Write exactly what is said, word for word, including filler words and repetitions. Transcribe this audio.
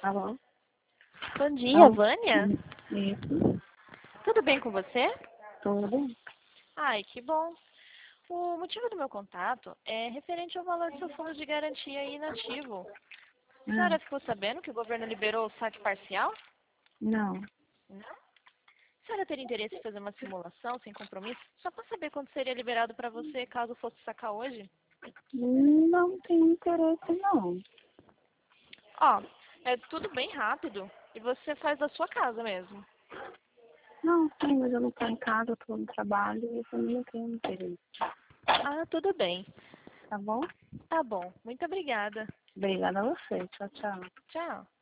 Alô? Bom dia, Alô? Vânia? Isso, Tudo bem com você? tudo. Ai, que bom. O motivo do meu contato é referente ao valor do seu fundo de garantia inativo. A Hum, senhora ficou sabendo que o governo liberou o saque parcial? não, Não. A senhora teria interesse em fazer uma simulação sem compromisso? Só para saber quando seria liberado para você caso fosse sacar hoje? não tenho interesse não. Ó, é tudo bem rápido e você faz da sua casa mesmo. Não, sim, mas eu não estou em casa, estou no trabalho e eu também não tenho interesse. Ah, tudo bem. Tá bom? Tá bom. Muito obrigada. Obrigada a você. Tchau, tchau. Tchau.